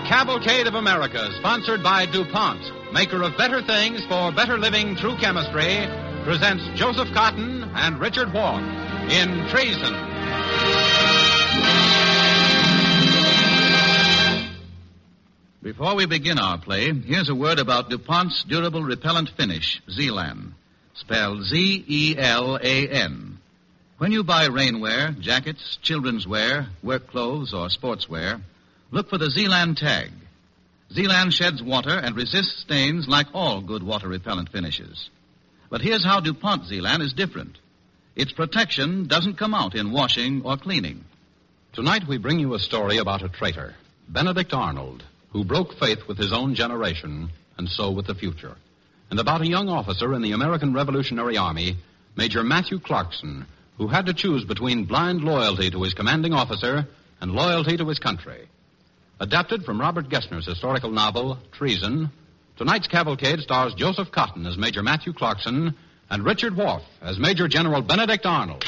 Cavalcade of America, sponsored by DuPont, maker of better things for better living through chemistry, presents Joseph Cotton and Richard Wolff in Treason. Before we begin our play, here's a word about DuPont's durable repellent finish, Zelan, spelled Z-E-L-A-N. When you buy rainwear, jackets, children's wear, work clothes, or sportswear, look for the Zelan tag. Zelan sheds water and resists stains like all good water repellent finishes. But here's how DuPont Zelan is different. Its protection doesn't come out in washing or cleaning. Tonight we bring you a story about a traitor, Benedict Arnold, who broke faith with his own generation and so with the future, and about a young officer in the American Revolutionary Army, Major Matthew Clarkson, who had to choose between blind loyalty to his commanding officer and loyalty to his country. Adapted from Robert Gessner's historical novel, Treason, tonight's cavalcade stars Joseph Cotton as Major Matthew Clarkson and Richard Wolff as Major General Benedict Arnold.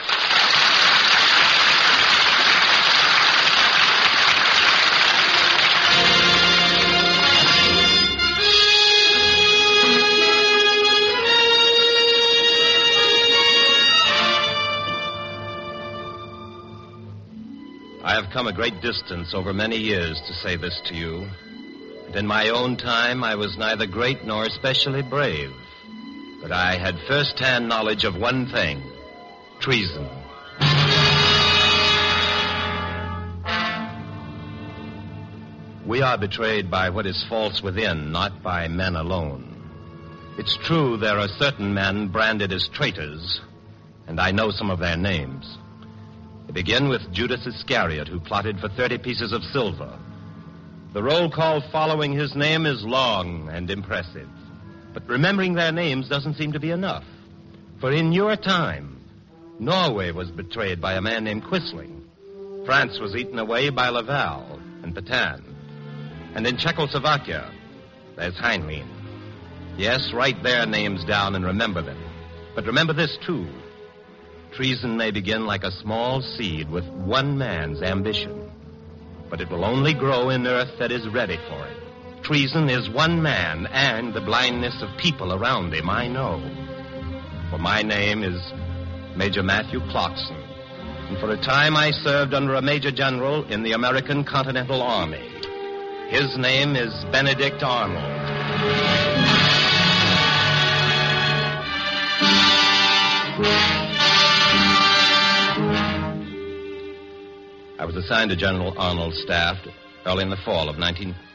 I have come a great distance over many years to say this to you. And in my own time, I was neither great nor especially brave. But I had first-hand knowledge of one thing: treason. We are betrayed by what is false within, not by men alone. It's true there are certain men branded as traitors, and I know some of their names. They begin with Judas Iscariot, who plotted for 30 pieces of silver. The roll call following his name is long and impressive. But remembering their names doesn't seem to be enough. For in your time, Norway was betrayed by a man named Quisling. France was eaten away by Laval and Petain. And in Czechoslovakia, there's Heinlein. Yes, write their names down and remember them. But remember this, too. Treason may begin like a small seed with one man's ambition. But it will only grow in earth that is ready for it. Treason is one man and the blindness of people around him, I know. For my name is Major Matthew Clarkson. And for a time I served under a major general in the American Continental Army. His name is Benedict Arnold. I was assigned to General Arnold's staff early in the fall of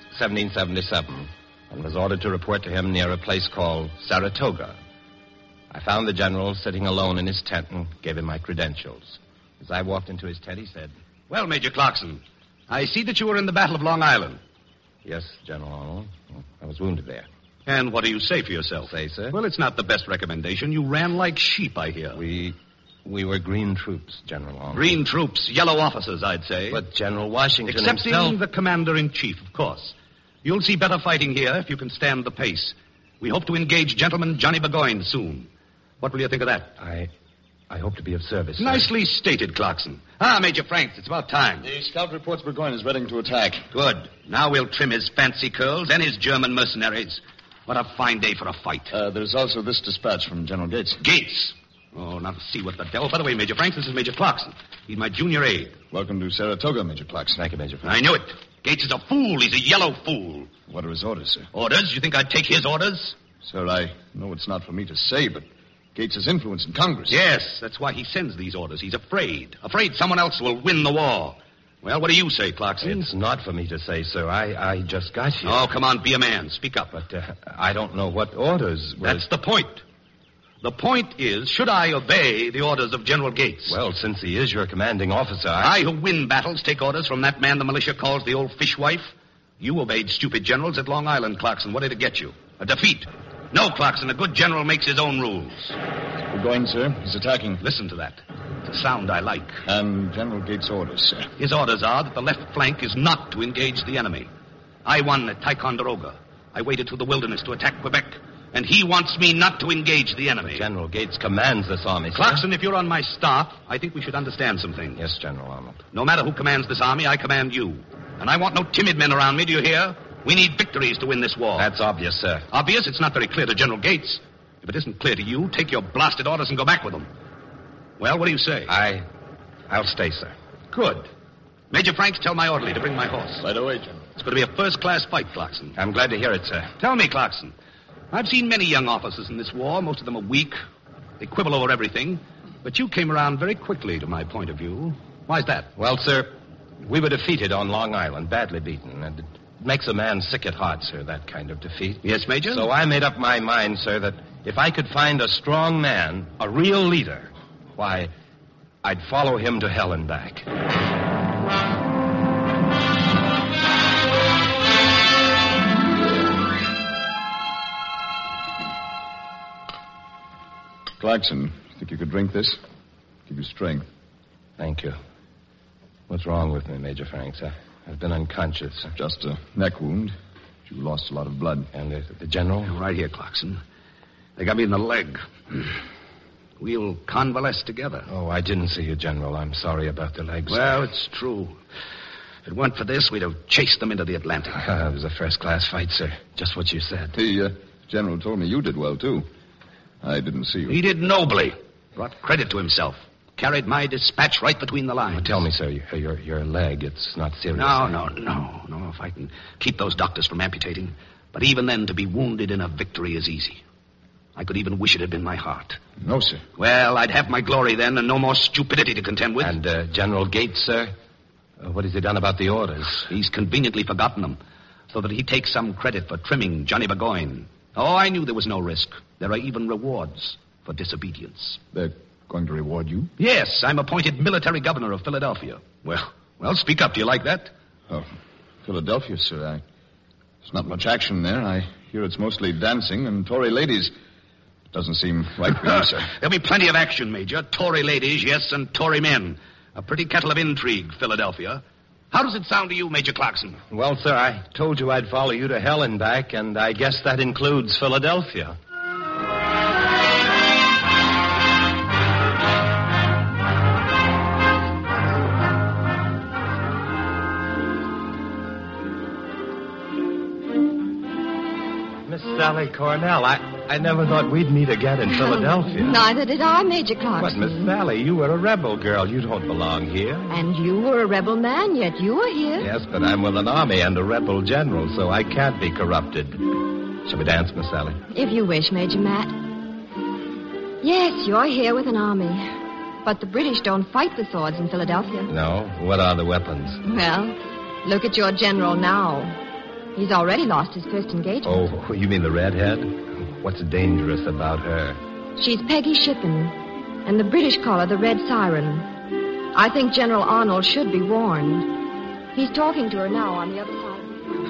1777 and was ordered to report to him near a place called Saratoga. I found the general sitting alone in his tent and gave him my credentials. As I walked into his tent, he said, "Well, Major Clarkson, I see that you were in the Battle of Long Island." "Yes, General Arnold. I was wounded there." "And what do you say for yourself?" "Say, sir?" "Well, it's not the best recommendation. You ran like sheep, I hear." We were green troops, General Arnold. "Green troops, yellow officers, I'd say." "But General Washington Excepting himself..." the commander-in-chief, of course. You'll see better fighting here if you can stand the pace. We hope to engage Gentleman Johnny Burgoyne soon. What will you think of that?" I hope to be of service, sir." "Nicely stated, Clarkson. Major Franks, it's about time." The scout reports Burgoyne is ready to attack. "Good. Now we'll trim his fancy curls and his German mercenaries. What a fine day for a fight." There's also this dispatch from General Gates. "Gates? Oh, now to see what the devil. By the way, Major Franks, this is Major Clarkson. He's my junior aide." Welcome to Saratoga, Major Clarkson. Thank you, Major Franks. "I knew it. Gates is a fool. He's a yellow fool." What are his orders, sir? "Orders? You think I'd take his orders?" Sir, I know it's not for me to say, but Gates' influence in Congress. "Yes, that's why he sends these orders. He's afraid. Afraid someone else will win the war. Well, what do you say, Clarkson?" "It's not for me to say, sir. I just got here." "Oh, come on, be a man. Speak up." "But I don't know what orders..." "That's the point. The point is, should I obey the orders of General Gates?" "Well, since he is your commanding officer, I who win battles take orders from that man the militia calls the old fishwife. You obeyed stupid generals at Long Island, Clarkson. What did it get you? A defeat. No, Clarkson, a good general makes his own rules." Burgoyne, sir, he's attacking. Listen to that. It's a sound I like. And General Gates' orders, sir. His orders are that the left flank is not to engage the enemy. I won at Ticonderoga. I waded through the wilderness to attack Quebec. And he wants me not to engage the enemy. General Gates commands this army, sir. Clarkson, if you're on my staff, I think we should understand some things. Yes, General Arnold. No matter who commands this army, I command you. And I want no timid men around me, do you hear? We need victories to win this war. That's obvious, sir. Obvious? It's not very clear to General Gates. If it isn't clear to you, take your blasted orders and go back with them. Well, what do you say? I'll stay, sir. Good. Major Franks, tell my orderly to bring my horse. Right away, General. It's going to be a first-class fight, Clarkson. I'm glad to hear it, sir. Tell me, Clarkson. I've seen many young officers in this war. Most of them are weak. They quibble over everything. But you came around very quickly to my point of view. Why's that? Well, sir, we were defeated on Long Island, badly beaten. And it makes a man sick at heart, sir, that kind of defeat. Yes, Major? So I made up my mind, sir, that if I could find a strong man, a real leader, why, I'd follow him to hell and back. Clarkson, think you could drink this? Give you strength. Thank you. What's wrong with me, Major Franks? I've been unconscious. Just a neck wound. You lost a lot of blood. And the general? Right here, Clarkson. They got me in the leg. We'll convalesce together. Oh, I didn't see you, General. I'm sorry about the legs. Well, it's true. If it weren't for this, we'd have chased them into the Atlantic. It was a first-class fight, sir. Just what you said. The general told me you did well, too. I didn't see you. He did nobly. Brought credit to himself. Carried my dispatch right between the lines. Oh, tell me, sir, your leg, it's not serious. No. If I can keep those doctors from amputating. But even then, to be wounded in a victory is easy. I could even wish it had been my heart. No, sir. Well, I'd have my glory then and no more stupidity to contend with. And General Gates, sir? What has he done about the orders? He's conveniently forgotten them, so that he takes some credit for trimming Johnny Burgoyne. Oh, I knew there was no risk. There are even rewards for disobedience. They're going to reward you? Yes, I'm appointed military governor of Philadelphia. Well, speak up. Do you like that? Oh, Philadelphia, sir. There's not much action there. I hear it's mostly dancing and Tory ladies. Doesn't seem right for you, sir. There'll be plenty of action, Major. Tory ladies, yes, and Tory men. A pretty kettle of intrigue, Philadelphia. How does it sound to you, Major Clarkson? Well, sir, I told you I'd follow you to hell and back, and I guess that includes Philadelphia. Miss Sally Cornell, I never thought we'd meet again in Philadelphia. Neither did I, Major But, Clarkson. Miss Sally, you were a rebel girl. You don't belong here. And you were a rebel man, yet you were here. Yes, but I'm with an army and a rebel general, so I can't be corrupted. Shall we dance, Miss Sally? If you wish, Major Matt. Yes, you're here with an army. But the British don't fight with swords in Philadelphia. No? What are the weapons? Well, look at your general now. He's already lost his first engagement. Oh, you mean the redhead? What's dangerous about her? She's Peggy Shippen, and the British call her the Red Siren. I think General Arnold should be warned. He's talking to her now on the other side.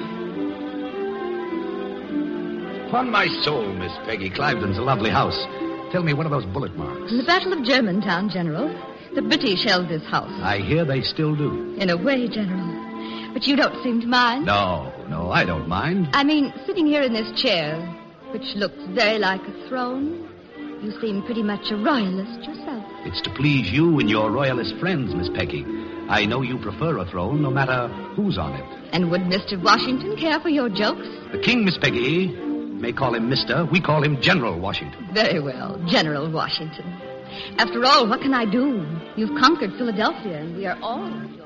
Upon my soul, Miss Peggy, Cliveden's a lovely house. Tell me, what are those bullet marks? In the Battle of Germantown, General, the British held this house. I hear they still do. In a way, General. But you don't seem to mind. No, I don't mind. I mean, sitting here in this chair, which looks very like a throne, you seem pretty much a royalist yourself. It's to please you and your royalist friends, Miss Peggy. I know you prefer a throne no matter who's on it. And would Mr. Washington care for your jokes? The king, Miss Peggy, may call him Mr. We call him General Washington. Very well, General Washington. After all, what can I do? You've conquered Philadelphia, and we are all your people.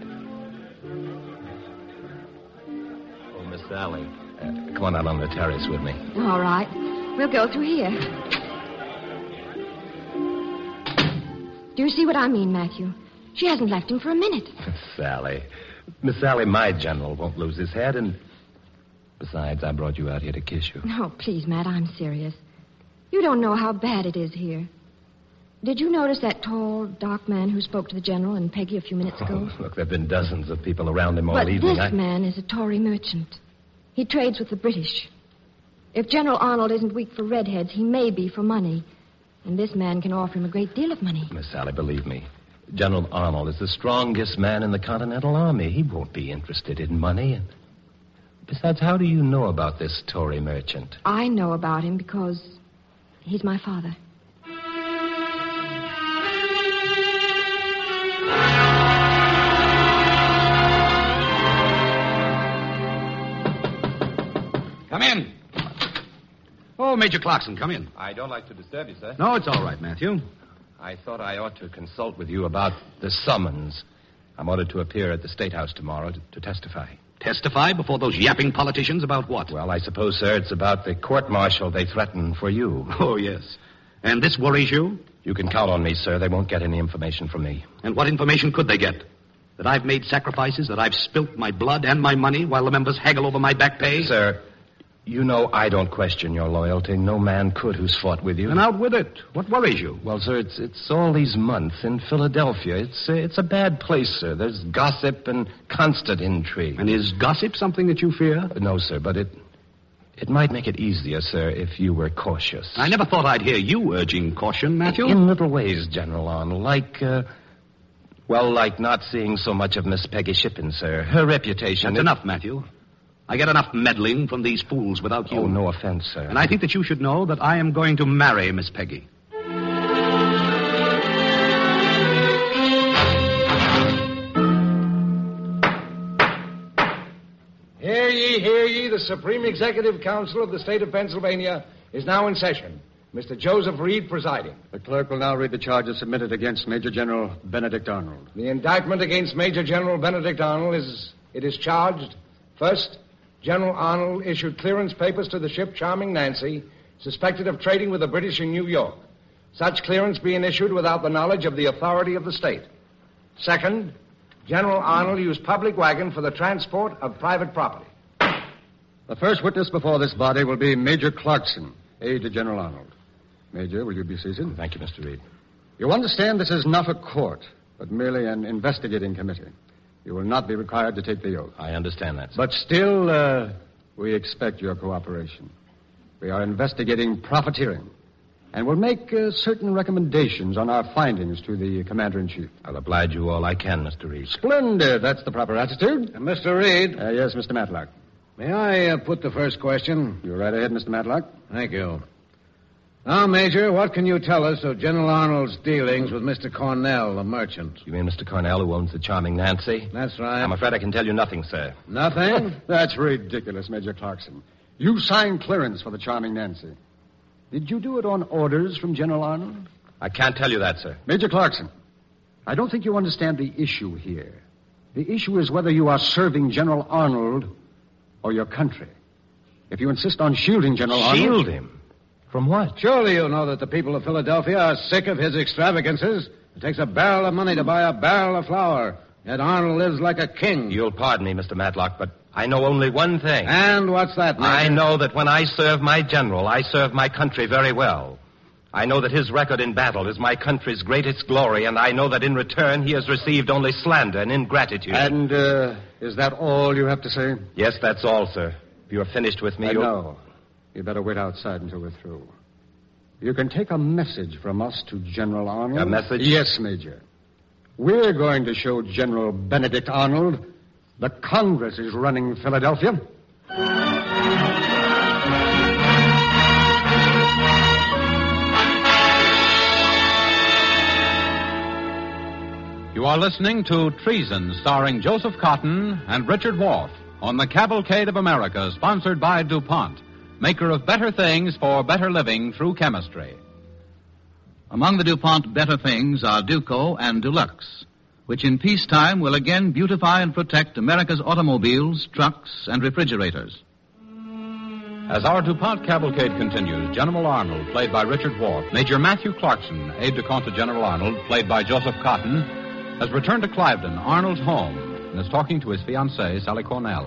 Oh, Miss Sally, come on out on the terrace with me. All right. We'll go through here. Do you see what I mean, Matthew? She hasn't left him for a minute. Sally. Miss Sally, my general won't lose his head, and besides, I brought you out here to kiss you. No, please, Matt, I'm serious. You don't know how bad it is here. Did you notice that tall, dark man who spoke to the general and Peggy a few minutes ago? Oh, look, there have been dozens of people around him all But evening. this man is a Tory merchant. He trades with the British. If General Arnold isn't weak for redheads, he may be for money. And this man can offer him a great deal of money. Miss Sally, believe me, General Arnold is the strongest man in the Continental Army. He won't be interested in money. And besides, how do you know about this Tory merchant? I know about him because he's my father. Come in. Oh, Major Clarkson, come in. I don't like to disturb you, sir. No, it's all right, Matthew. I thought I ought to consult with you about the summons. I'm ordered to appear at the State House tomorrow to testify. Testify before those yapping politicians about what? Well, I suppose, sir, it's about the court-martial they threaten for you. Oh, yes. And this worries you? You can count on me, sir. They won't get any information from me. And what information could they get? That I've made sacrifices, that I've spilt my blood and my money while the members haggle over my back pay? Sir, you know I don't question your loyalty. No man could who's fought with you. And out with it. What worries you? Well, sir, it's all these months in Philadelphia. It's a bad place, sir. There's gossip and constant intrigue. And is gossip something that you fear? No, sir, but it might make it easier, sir, if you were cautious. I never thought I'd hear you urging caution, Matthew. In little ways, General Arnold, like not seeing so much of Miss Peggy Shippen, sir. Her reputation... That's enough, Matthew. I get enough meddling from these fools without you. Oh, no offense, sir. And I think that you should know that I am going to marry Miss Peggy. Hear ye, hear ye. The Supreme Executive Council of the State of Pennsylvania is now in session. Mr. Joseph Reed presiding. The clerk will now read the charges submitted against Major General Benedict Arnold. The indictment against Major General Benedict Arnold is charged. First, General Arnold issued clearance papers to the ship Charming Nancy, suspected of trading with the British in New York. Such clearance being issued without the knowledge of the authority of the state. Second, General Arnold used public wagon for the transport of private property. The first witness before this body will be Major Clarkson, aide to General Arnold. Major, will you be seated? Thank you, Mr. Reed. You understand this is not a court, but merely an investigating committee. You will not be required to take the oath. I understand that, sir. But still, we expect your cooperation. We are investigating profiteering, and will make certain recommendations on our findings to the Commander-in-Chief. I'll oblige you all I can, Mr. Reed. Splendid. That's the proper attitude. Mr. Reed. Yes, Mr. Matlock. May I put the first question? You're right ahead, Mr. Matlock. Thank you. Now, Major, what can you tell us of General Arnold's dealings with Mr. Cornell, the merchant? You mean Mr. Cornell, who owns the Charming Nancy? That's right. I'm afraid I can tell you nothing, sir. Nothing? That's ridiculous, Major Clarkson. You signed clearance for the Charming Nancy. Did you do it on orders from General Arnold? I can't tell you that, sir. Major Clarkson, I don't think you understand the issue here. The issue is whether you are serving General Arnold or your country. If you insist on shielding General Arnold... Shield him? From what? Surely you know that the people of Philadelphia are sick of his extravagances. It takes a barrel of money to buy a barrel of flour. Yet Arnold lives like a king. You'll pardon me, Mr. Matlock, but I know only one thing. And what's that, Major? I know that when I serve my general, I serve my country very well. I know that his record in battle is my country's greatest glory, and I know that in return he has received only slander and ingratitude. And, is that all you have to say? Yes, that's all, sir. If you're finished with me, No. You better wait outside until we're through. You can take a message from us to General Arnold. A message? Yes, Major. We're going to show General Benedict Arnold that Congress is running Philadelphia. You are listening to Treason, starring Joseph Cotton and Richard Wolff on the Cavalcade of America, sponsored by DuPont, maker of better things for better living through chemistry. Among the DuPont better things are Duco and Dulux, which in peacetime will again beautify and protect America's automobiles, trucks, and refrigerators. As our DuPont cavalcade continues, General Arnold, played by Richard Wolff, Major Matthew Clarkson, aide-de-camp to General Arnold, played by Joseph Cotton, has returned to Cliveden, Arnold's home, and is talking to his fiancée, Sally Cornell.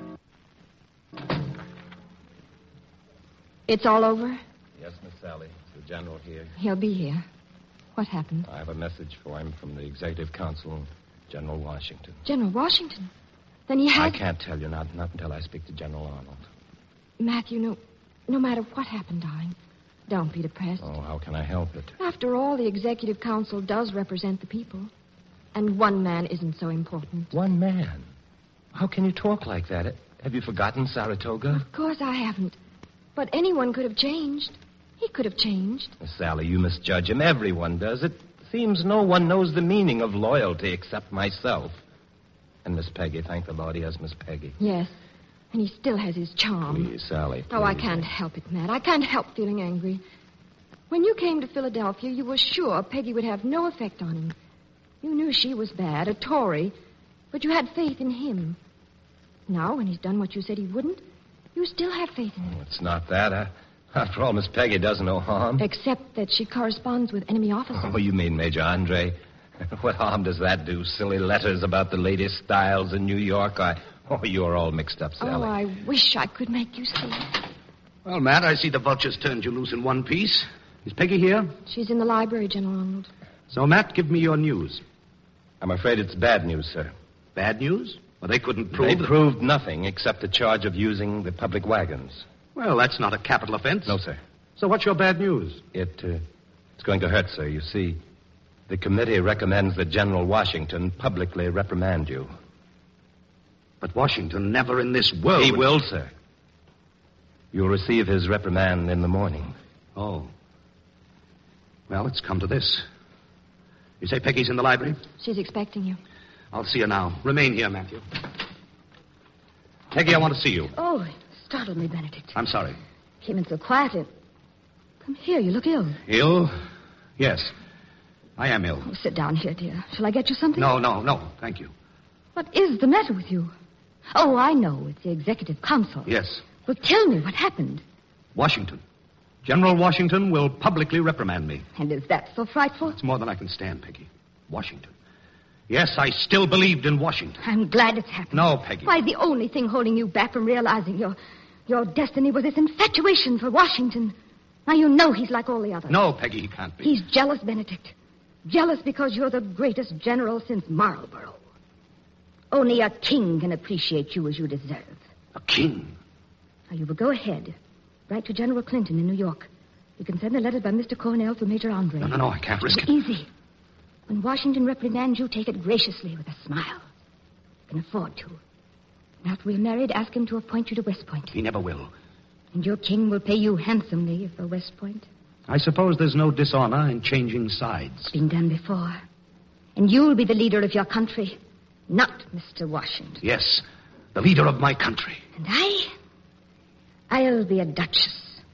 It's all over? Yes, Miss Sally. It's the general here. He'll be here. What happened? I have a message for him from the Executive Council, General Washington. General Washington? Then he has... I can't tell you, not until I speak to General Arnold. Matthew, no matter what happened, darling, don't be depressed. Oh, how can I help it? After all, the Executive Council does represent the people. And one man isn't so important. One man? How can you talk like that? Have you forgotten Saratoga? Of course I haven't. But anyone could have changed. He could have changed. Miss Sally, you misjudge him. Everyone does. It seems no one knows the meaning of loyalty except myself. And Miss Peggy. Thank the Lord he has Miss Peggy. Yes. And he still has his charm. Please, Sally. Oh, I please. can't help it, Matt. I can't help feeling angry. When you came to Philadelphia, you were sure Peggy would have no effect on him. You knew she was bad, a Tory, but you had faith in him. Now, when he's done what you said he wouldn't, you still have faith in him. Oh, it's not that. After all, Miss Peggy does no harm. Except that she corresponds with enemy officers. Oh, you mean Major Andre? What harm does that do? Silly letters about the latest styles in New York. Oh, you're all mixed up, Sally. Oh, I wish I could make you see. Well, Matt, I see the vultures turned you loose in one piece. Is Peggy here? She's in the library, General Arnold. So, Matt, give me your news. I'm afraid it's bad news, sir. Bad news? Well, they couldn't prove... They proved nothing except the charge of using the public wagons. Well, that's not a capital offense. No, sir. So what's your bad news? It's going to hurt, sir. You see, the committee recommends that General Washington publicly reprimand you. But Washington never in this world... He will, sir. You'll receive his reprimand in the morning. Oh. Well, it's come to this. You say Peggy's in the library? She's expecting you. I'll see her now. Remain here, Matthew. Peggy, I want to see you. Oh, it startled me, Benedict. I'm sorry. Came in so quietly. Come here, you look ill. Ill? Yes. I am ill. Oh, sit down here, dear. Shall I get you something? No. Thank you. What is the matter with you? Oh, I know. It's the executive council. Yes. Well, tell me what happened. Washington. General Washington will publicly reprimand me. And is that so frightful? It's more than I can stand, Peggy. Washington. Yes, I still believed in Washington. I'm glad it's happened. No, Peggy. Why, the only thing holding you back from realizing your destiny was this infatuation for Washington. Now you know he's like all the others. No, Peggy, he can't be. He's jealous, Benedict. Jealous because you're the greatest general since Marlborough. Only a king can appreciate you as you deserve. A king? Now, you will go ahead. Write to General Clinton in New York. You can send the letter by Mr. Cornell to Major Andre. No, I can't risk it. Easy. When Washington reprimands you, take it graciously with a smile. You can afford to. And after we're married, ask him to appoint you to West Point. He never will. And your king will pay you handsomely for West Point. I suppose there's no dishonor in changing sides. It's been done before. And you'll be the leader of your country, not Mr. Washington. Yes, the leader of my country. And I'll be a duchess.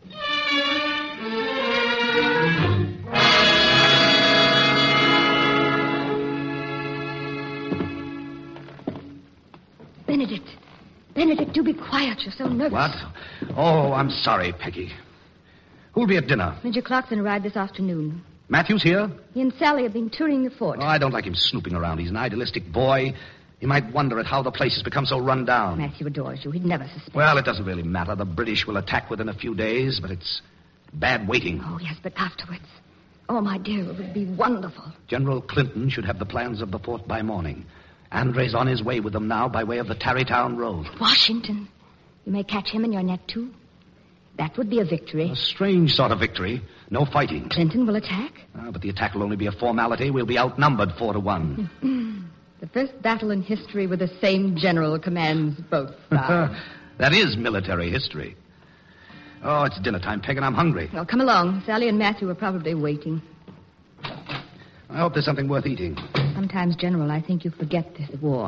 Benedict, do be quiet. You're so nervous. What? Oh, I'm sorry, Peggy. Who'll be at dinner? Major Clarkson arrived this afternoon. Matthew's here? He and Sally have been touring the fort. Oh, I don't like him snooping around. He's an idealistic boy. He might wonder at how the place has become so run down. Matthew adores you. He'd never suspect. Well, it doesn't really matter. The British will attack within a few days, but it's bad waiting. Oh, yes, but afterwards. Oh, my dear, it would be wonderful. General Clinton should have the plans of the fort by morning. Andre's on his way with them now by way of the Tarrytown Road. Washington. You may catch him in your net, too. That would be a victory. A strange sort of victory. No fighting. Clinton will attack? But the attack will only be a formality. We'll be outnumbered 4-1. The first battle in history where the same general commands both sides. That is military history. Oh, it's dinner time, Peg, and I'm hungry. Well, come along. Sally and Matthew are probably waiting. I hope there's something worth eating. Sometimes, General, I think you forget this war.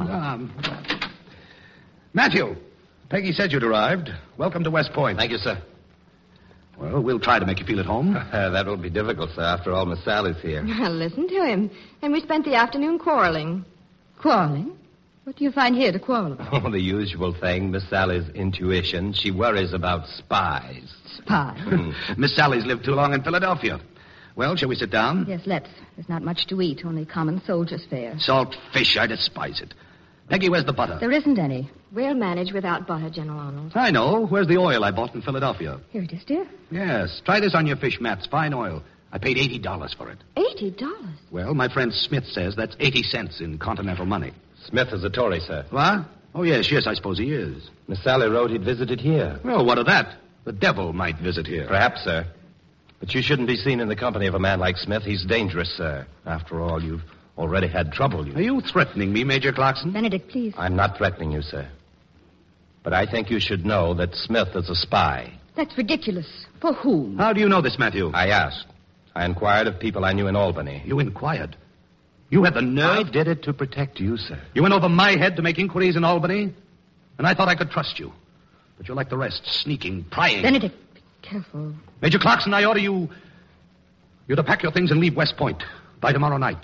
Matthew, Peggy said you'd arrived. Welcome to West Point. Thank you, sir. Well, we'll try to make you feel at home. That will be difficult, sir. After all, Miss Sally's here. Listen to him. And we spent the afternoon quarreling. Quarreling? What do you find here to quarrel about? Oh, the usual thing. Miss Sally's intuition. She worries about spies. Spies? Miss Sally's lived too long in Philadelphia. Well, shall we sit down? Yes, let's. There's not much to eat, only common soldier's fare. Salt fish, I despise it. Peggy, where's the butter? There isn't any. We'll manage without butter, General Arnold. I know. Where's the oil I bought in Philadelphia? Here it is, dear. Yes. Try this on your fish, Matt. It's fine oil. I paid $80 for it. $80? Well, my friend Smith says that's 80 cents in continental money. Smith is a Tory, sir. What? Oh, yes, I suppose he is. Miss Sally wrote he'd visited here. Well, what of that? The devil might visit here. Perhaps, sir. But you shouldn't be seen in the company of a man like Smith. He's dangerous, sir. After all, you've already had trouble. Are you threatening me, Major Clarkson? Benedict, please. I'm not threatening you, sir. But I think you should know that Smith is a spy. That's ridiculous. For whom? How do you know this, Matthew? I asked. I inquired of people I knew in Albany. You inquired? You had the nerve? I did it to protect you, sir. You went over my head to make inquiries in Albany? And I thought I could trust you. But you're like the rest, sneaking, prying. Benedict, be careful. Major Clarkson, I order you to pack your things and leave West Point by tomorrow night.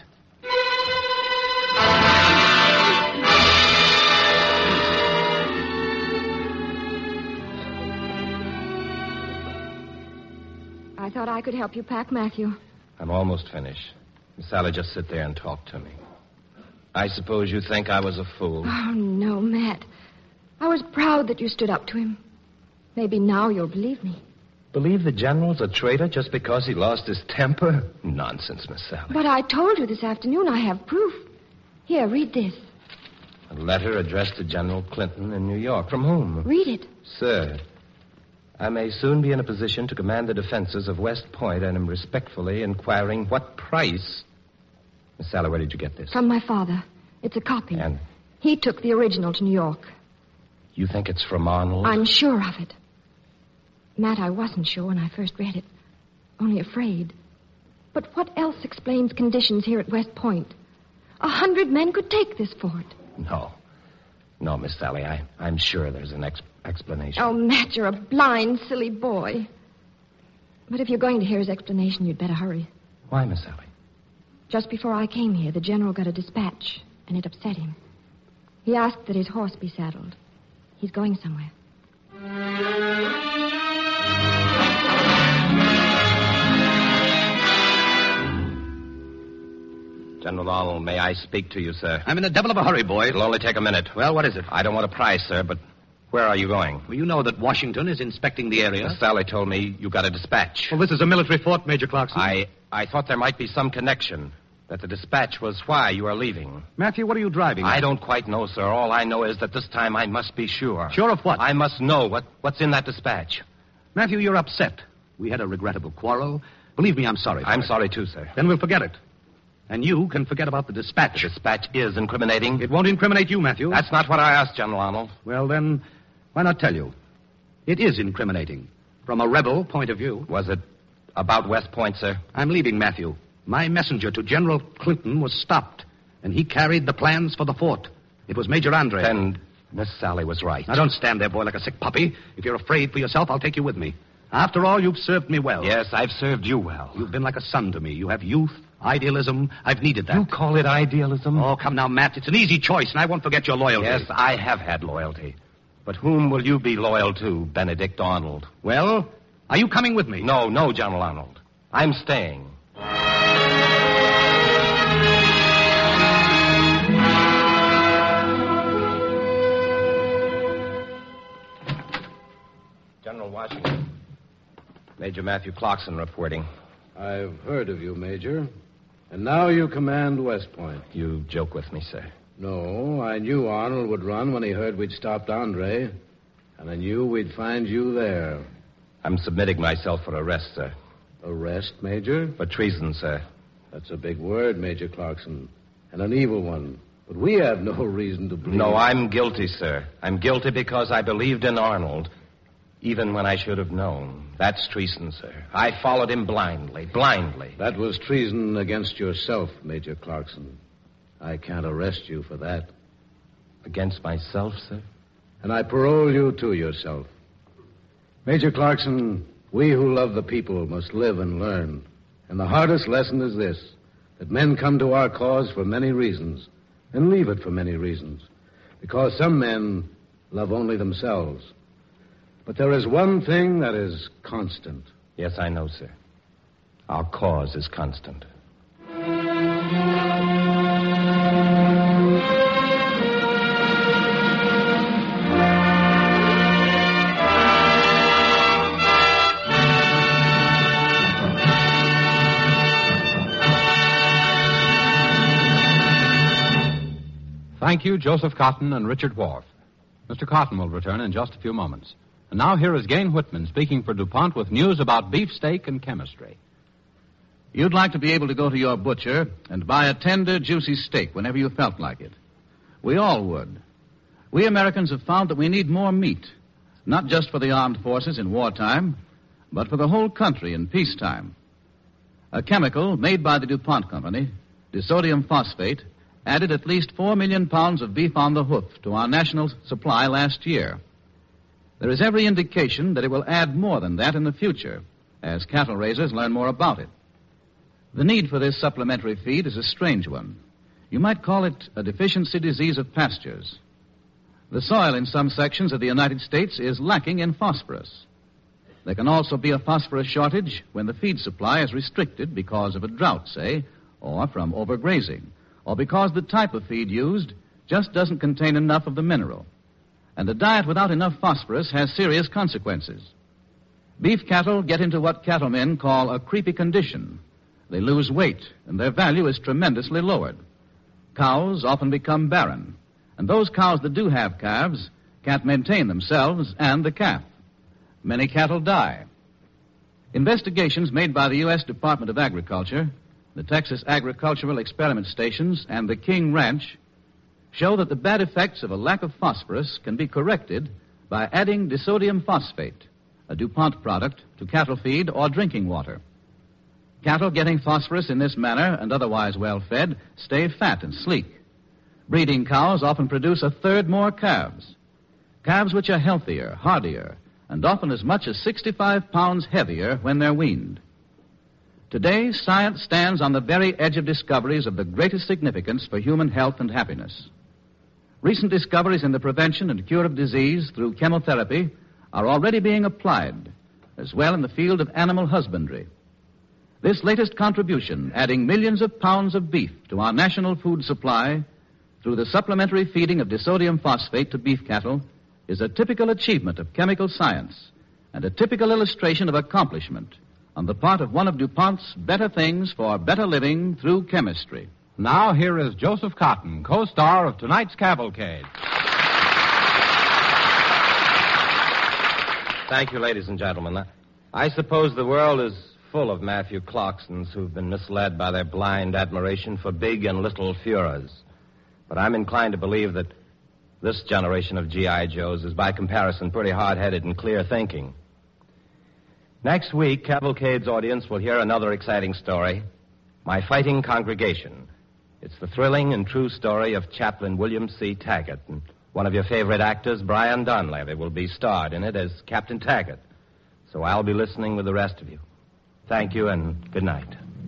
I thought I could help you pack, Matthew. I'm almost finished. Miss Sally, just sit there and talk to me. I suppose you think I was a fool. Oh, no, Matt. I was proud that you stood up to him. Maybe now you'll believe me. Believe the general's a traitor just because he lost his temper? Nonsense, Miss Sally. But I told you this afternoon I have proof. Here, read this. A letter addressed to General Clinton in New York. From whom? Read it. Sir, I may soon be in a position to command the defenses of West Point and am respectfully inquiring what price... Miss Sally, where did you get this? From my father. It's a copy. And he took the original to New York. you think it's from Arnold? I'm sure of it. Matt, I wasn't sure when I first read it. Only afraid. But what else explains conditions here at West Point? 100 men could take this fort. No, Miss Sally, I'm sure there's an explanation. Oh, Matt, you're a blind, silly boy. But if you're going to hear his explanation, you'd better hurry. Why, Miss Sally? Just before I came here, the general got a dispatch, and it upset him. He asked that his horse be saddled. He's going somewhere. General Arnold, may I speak to you, sir? I'm in a devil of a hurry, boy. It'll only take a minute. Well, what is it? I don't want a prize, sir, but where are you going? Well, you know that Washington is inspecting the area. Miss Sally told me you got a dispatch. Well, this is a military fort, Major Clarkson. I thought there might be some connection. That the dispatch was why you are leaving. Matthew, what are you driving at? I don't quite know, sir. All I know is that this time I must be sure. Sure of what? I must know what's in that dispatch. Matthew, you're upset. We had a regrettable quarrel. Believe me, I'm sorry. I'm sorry, too, sir. Then we'll forget it. And you can forget about the dispatch. The dispatch is incriminating. It won't incriminate you, Matthew. That's not what I asked, General Arnold. Well, then, why not tell you? It is incriminating. From a rebel point of view. Was it about West Point, sir? I'm leaving, Matthew. My messenger to General Clinton was stopped, and he carried the plans for the fort. It was Major Andre. Then Miss Sally was right. Now, don't stand there, boy, like a sick puppy. If you're afraid for yourself, I'll take you with me. After all, you've served me well. Yes, I've served you well. You've been like a son to me. You have youth, idealism. I've needed that. You call it idealism? Oh, come now, Matt. It's an easy choice, and I won't forget your loyalty. Yes, I have had loyalty. But whom will you be loyal to, Benedict Arnold? Well, are you coming with me? No, General Arnold. I'm staying. General Washington. Major Matthew Clarkson reporting. I've heard of you, Major. And now you command West Point. You joke with me, sir. No, I knew Arnold would run when he heard we'd stopped Andre. And I knew we'd find you there. I'm submitting myself for arrest, sir. Arrest, Major? For treason, sir. That's a big word, Major Clarkson. And an evil one. But we have no reason to believe... No, I'm guilty, sir. I'm guilty because I believed in Arnold. Even when I should have known. That's treason, sir. I followed him blindly. That was treason against yourself, Major Clarkson. I can't arrest you for that. Against myself, sir? And I parole you to yourself. Major Clarkson, we who love the people must live and learn. And the hardest lesson is this, that men come to our cause for many reasons, and leave it for many reasons. Because some men love only themselves. But there is one thing that is constant. Yes, I know, sir. Our cause is constant. Thank you, Joseph Cotton and Richard Wharf. Mr. Cotton will return in just a few moments. And now here is Gain Whitman speaking for DuPont with news about beefsteak and chemistry. You'd like to be able to go to your butcher and buy a tender, juicy steak whenever you felt like it. We all would. We Americans have found that we need more meat, not just for the armed forces in wartime, but for the whole country in peacetime. A chemical made by the DuPont Company, disodium phosphate, added at least 4 million pounds of beef on the hoof to our national supply last year. There is every indication that it will add more than that in the future, as cattle raisers learn more about it. The need for this supplementary feed is a strange one. You might call it a deficiency disease of pastures. The soil in some sections of the United States is lacking in phosphorus. There can also be a phosphorus shortage when the feed supply is restricted because of a drought, say, or from overgrazing, or because the type of feed used just doesn't contain enough of the mineral. And a diet without enough phosphorus has serious consequences. Beef cattle get into what cattlemen call a creepy condition. They lose weight, and their value is tremendously lowered. Cows often become barren, and those cows that do have calves can't maintain themselves and the calf. Many cattle die. Investigations made by the U.S. Department of Agriculture, the Texas Agricultural Experiment Stations, and the King Ranch show that the bad effects of a lack of phosphorus can be corrected by adding disodium phosphate, a DuPont product, to cattle feed or drinking water. Cattle getting phosphorus in this manner and otherwise well fed stay fat and sleek. Breeding cows often produce a third more calves. Calves which are healthier, hardier, and often as much as 65 pounds heavier when they're weaned. Today, science stands on the very edge of discoveries of the greatest significance for human health and happiness. Recent discoveries in the prevention and cure of disease through chemotherapy are already being applied, as well in the field of animal husbandry. This latest contribution, adding millions of pounds of beef to our national food supply through the supplementary feeding of disodium phosphate to beef cattle, is a typical achievement of chemical science and a typical illustration of accomplishment on the part of one of DuPont's better things for better living through chemistry. Now here is Joseph Cotton, co-star of tonight's Cavalcade. Thank you, ladies and gentlemen. I suppose the world is full of Matthew Clarksons who've been misled by their blind admiration for big and little Führers. But I'm inclined to believe that this generation of G.I. Joes is, by comparison, pretty hard-headed and clear-thinking. Next week, Cavalcade's audience will hear another exciting story, My Fighting Congregation. It's the thrilling and true story of Chaplain William C. Taggart, and one of your favorite actors, Brian Donlevy, will be starred in it as Captain Taggart. So I'll be listening with the rest of you. Thank you, and good night.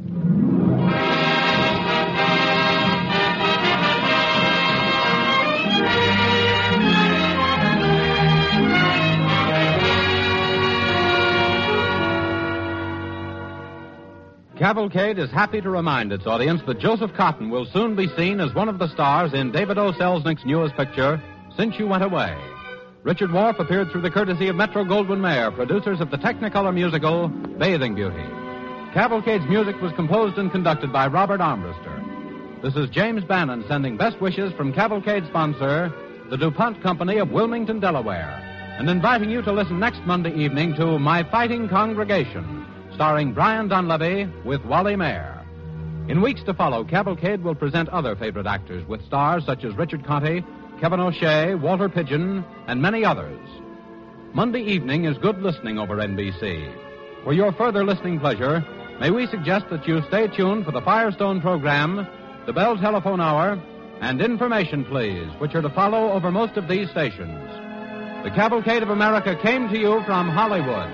Cavalcade is happy to remind its audience that Joseph Cotton will soon be seen as one of the stars in David O. Selznick's newest picture, Since You Went Away. Richard Wharf appeared through the courtesy of Metro-Goldwyn-Mayer, producers of the Technicolor musical Bathing Beauty. Cavalcade's music was composed and conducted by Robert Armbruster. This is James Bannon sending best wishes from Cavalcade's sponsor, the DuPont Company of Wilmington, Delaware, and inviting you to listen next Monday evening to My Fighting Congregation, starring Brian Donlevy with Wally Mayer. In weeks to follow, Cavalcade will present other favorite actors with stars such as Richard Conte, Kevin O'Shea, Walter Pidgeon, and many others. Monday evening is good listening over NBC. For your further listening pleasure, may we suggest that you stay tuned for the Firestone program, the Bell Telephone Hour, and Information Please, which are to follow over most of these stations. The Cavalcade of America came to you from Hollywood.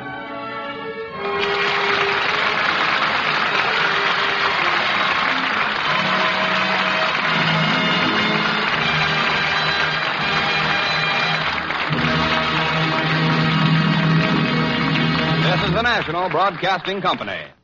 This is the National Broadcasting Company.